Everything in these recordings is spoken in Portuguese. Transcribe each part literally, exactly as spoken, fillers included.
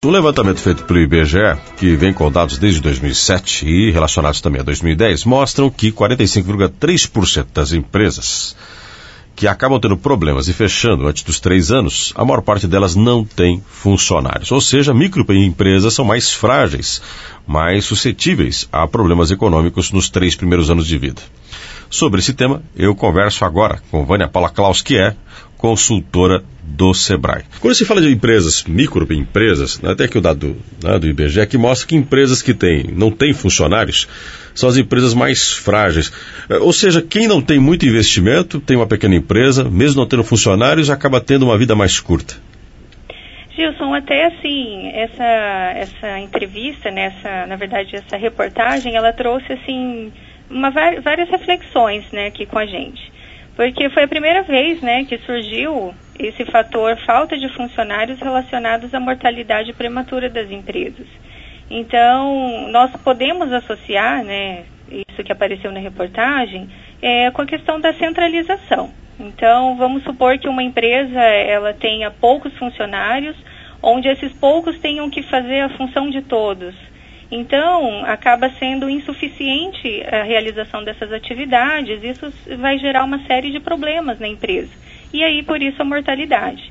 O levantamento feito pelo I B G E, que vem com dados desde dois mil e sete e relacionados também a dois mil e dez, mostram que quarenta e cinco vírgula três por cento das empresas que acabam tendo problemas e fechando antes dos três anos, a maior parte delas não tem funcionários. Ou seja, microempresas são mais frágeis, mais suscetíveis a problemas econômicos nos três primeiros anos de vida. Sobre esse tema, eu converso agora com Vânia Paula Claus, que é consultora do Sebrae. Quando se fala de empresas, microempresas, né, até aqui o dado né, do I B G E, que mostra que empresas que têm, não têm funcionários são as empresas mais frágeis. Ou seja, quem não tem muito investimento, tem uma pequena empresa, mesmo não tendo funcionários, acaba tendo uma vida mais curta. Gilson, até assim, essa, essa entrevista, né, essa, na verdade, essa reportagem, ela trouxe assim, uma, várias reflexões, né, aqui com a gente. Porque foi a primeira vez, né, que surgiu esse fator falta de funcionários relacionados à mortalidade prematura das empresas. Então, nós podemos associar, né, isso que apareceu na reportagem, é, com a questão da centralização. Então, vamos supor que uma empresa ela tenha poucos funcionários, onde esses poucos tenham que fazer a função de todos. Então, acaba sendo insuficiente a realização dessas atividades, isso vai gerar uma série de problemas na empresa. E aí, por isso, a mortalidade.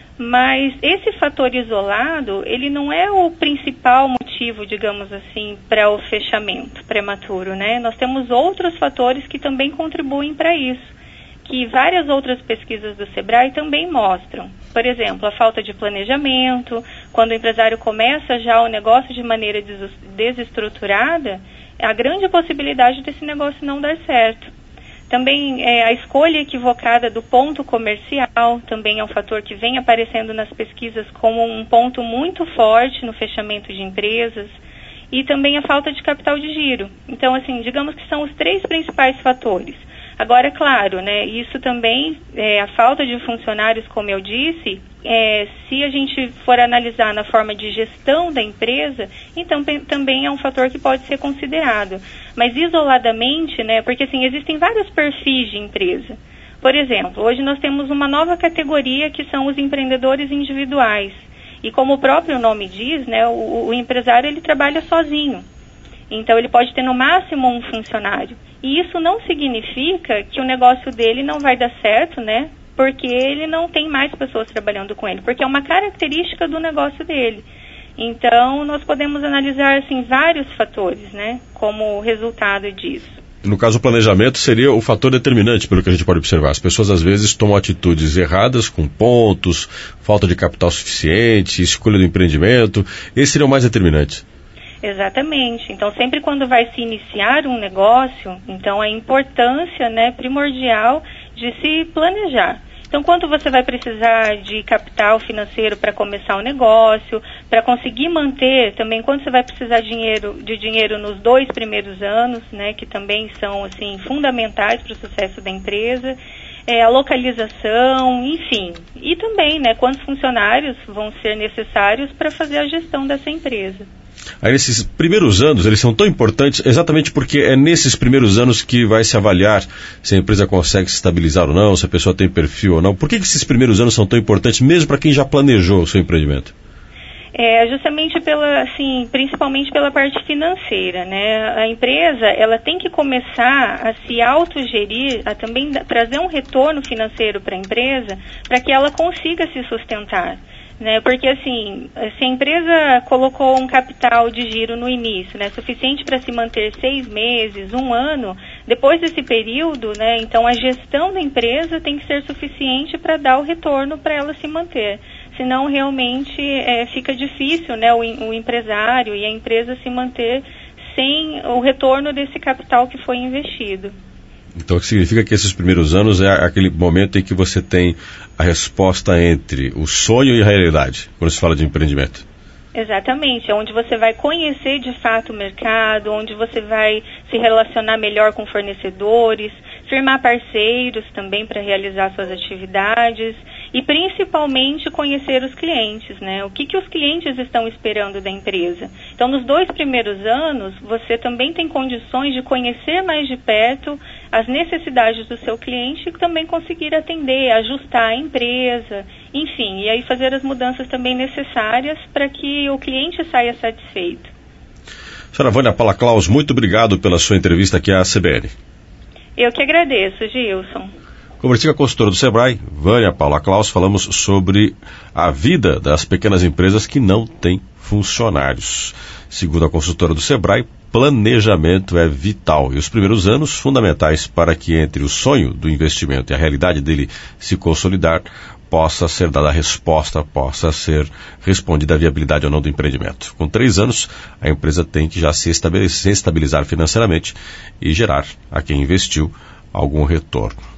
Mas esse fator isolado, ele não é o principal motivo, digamos assim, para o fechamento prematuro, né? Nós temos outros fatores que também contribuem para isso, que várias outras pesquisas do Sebrae também mostram. Por exemplo, a falta de planejamento, quando o empresário começa já o negócio de maneira desestruturada, há grande possibilidade desse negócio não dar certo. Também é, a escolha equivocada do ponto comercial, também é um fator que vem aparecendo nas pesquisas como um ponto muito forte no fechamento de empresas, e também a falta de capital de giro. Então, assim, digamos que são os três principais fatores. Agora, é claro, né, isso também, é, a falta de funcionários, como eu disse, é, se a gente for analisar na forma de gestão da empresa, então pe- também é um fator que pode ser considerado. Mas isoladamente, né, porque assim, existem vários perfis de empresa. Por exemplo, hoje nós temos uma nova categoria que são os empreendedores individuais. E como o próprio nome diz, né, o, o empresário ele trabalha sozinho. Então, ele pode ter no máximo um funcionário. E isso não significa que o negócio dele não vai dar certo, né? Porque ele não tem mais pessoas trabalhando com ele. Porque é uma característica do negócio dele. Então, nós podemos analisar, assim, vários fatores, né? Como resultado disso. No caso, o planejamento seria o fator determinante, pelo que a gente pode observar. As pessoas, às vezes, tomam atitudes erradas, com pontos, falta de capital suficiente, escolha do empreendimento. Esse seria o mais determinante. Exatamente. Então, sempre quando vai se iniciar um negócio, então a importância, né, primordial de se planejar. Então, quanto você vai precisar de capital financeiro para começar o negócio, para conseguir manter também, quanto você vai precisar de dinheiro, de dinheiro nos dois primeiros anos, né, que também são, assim, fundamentais para o sucesso da empresa, é, a localização, enfim. E também, né, quantos funcionários vão ser necessários para fazer a gestão dessa empresa. Aí, nesses primeiros anos, eles são tão importantes exatamente porque é nesses primeiros anos que vai se avaliar se a empresa consegue se estabilizar ou não, se a pessoa tem perfil ou não. Por que, que esses primeiros anos são tão importantes, mesmo para quem já planejou o seu empreendimento? É justamente pela, assim, principalmente pela parte financeira, né? A empresa, ela tem que começar a se autogerir, a também trazer um retorno financeiro para a empresa, para que ela consiga se sustentar. Né, porque assim, se a empresa colocou um capital de giro no início, né, suficiente para se manter seis meses, um ano, depois desse período, né, então a gestão da empresa tem que ser suficiente para dar o retorno para ela se manter. Senão realmente é, fica difícil, né, o, o empresário e a empresa se manter sem o retorno desse capital que foi investido. Então, o que significa que esses primeiros anos é aquele momento em que você tem a resposta entre o sonho e a realidade, quando se fala de empreendimento. Exatamente, é onde você vai conhecer de fato o mercado, onde você vai se relacionar melhor com fornecedores, firmar parceiros também para realizar suas atividades e principalmente conhecer os clientes, né? O que, que os clientes estão esperando da empresa. Então, nos dois primeiros anos, você também tem condições de conhecer mais de perto as necessidades do seu cliente e também conseguir atender, ajustar a empresa, enfim, e aí fazer as mudanças também necessárias para que o cliente saia satisfeito. Senhora Vânia Paula Claus, muito obrigado pela sua entrevista aqui à C B N. Eu que agradeço, Gilson. Conversei com a consultora do Sebrae, Vânia Paula Claus, falamos sobre a vida das pequenas empresas que não têm funcionários. Segundo a consultora do Sebrae, planejamento é vital e os primeiros anos fundamentais para que entre o sonho do investimento e a realidade dele se consolidar, possa ser dada a resposta, possa ser respondida a viabilidade ou não do empreendimento. Com três anos, a empresa tem que já se estabelecer, estabilizar financeiramente e gerar a quem investiu algum retorno.